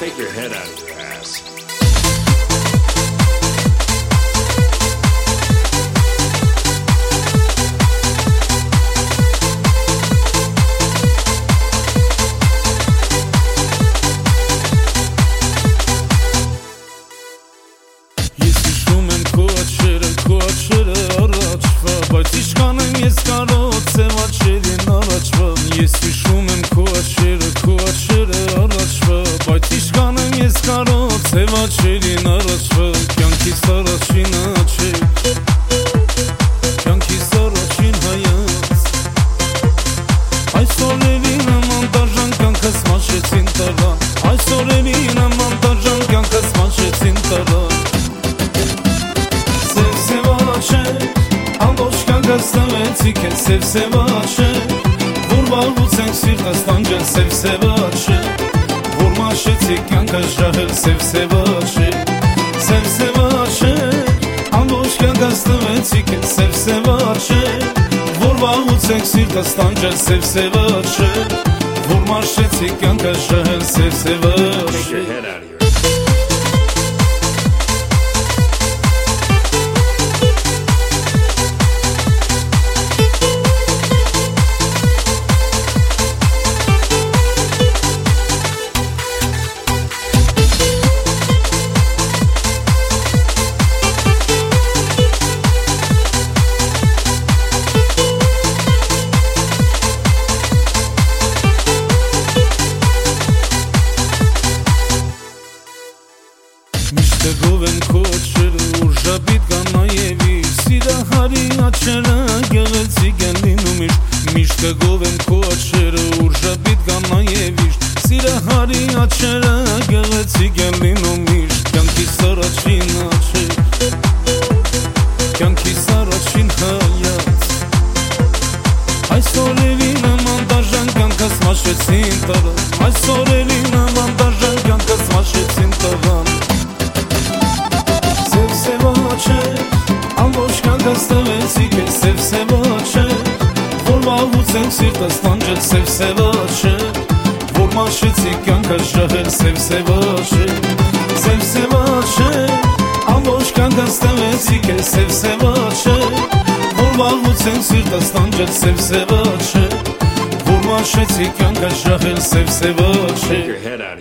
Take your head out of your ass. Բայց իշքան եմ ես կարոտ սևաչերին առաջվա Ես հիշում եմ քո աչքերը առաջվա Բայց իշքան եմ ես կարոտ սևաչերին առաջվա Կյանքիս առաջին աչեք Կյանքիս առաջին հայաց Այս օրերին աման դաժան կյանքս մաշեցին տարան Այս օրերին աման դաժան կյանքս մաշեցին տարան Սև աչեք Ամբողջ կյանքս տվեցիք են սև աչեք Որ վաղուց ենք սիրտս տանջել սև աչեք Որ մաշեցիք կյանքս ժահել սև աչեք Սև աչեք Ամբողջ կյանքս տվեցիք են սև աչեք Որ վաղուց ենք սիրտս տանջել սև աչեք Որ մաշեցիք կյանքս ժահել սև աչեք Միշտեղով են քո աչքերը որ ժապիտ կան նաև Սիրահարի աչքերը գեղեցիկ են լինում միշտ Միշտեղով են քո աչքերը որ ժապիտ կան նաև Սիրահարի աչքերը գեղեցիկ են լինում միշտ Կյանքիս առաջին աչեք Կյանքիս առաջին հայաց Այս օրերին աման դաժան կյանքս մաշեցին տարան Այս օրերին աման դաժան կյանքս մաշեցին տարան Ամբողջ կյանքս տվեցիք են սև աչեք Որ վաղուց ենք սիրտս տանջել սև աչեք Որ մաշեցիք կյանքս ժահել սև աչեք Սև աչեք Ամբողջ կյանքս տվեցիք են սև աչեք Որ վաղուց ենք սիրտս տանջել սև աչեք Որ մաշեցիք կյանքս ժահել սև աչեք